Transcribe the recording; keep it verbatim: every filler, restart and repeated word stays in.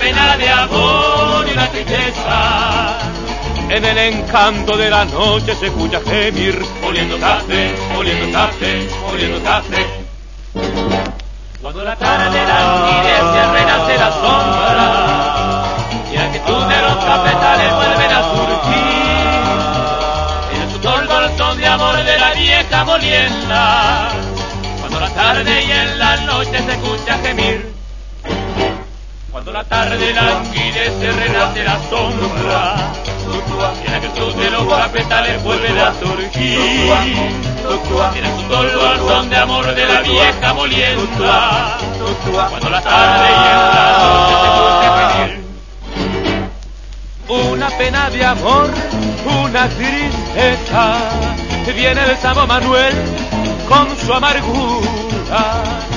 pena de amor y una tristeza. En el encanto de la noche se escucha gemir, oliendo café, oliendo café, oliendo café. Cuando la tarde languidece renace la sombra y la quietud de los cafetales vuelven a surgir en el sudor bolsón de amor de la vieja molienda. Cuando la tarde y en la noche se escucha gemir, cuando la tarde languidece renace la sombra y la quietud de los cafetales vuelven a surgir en el sudor bolsón de amor de la vieja molienda. Cuando la tarde y en la noche se escucha gemir, una pena de amor, una tristeza, viene de San Manuel con su amargura.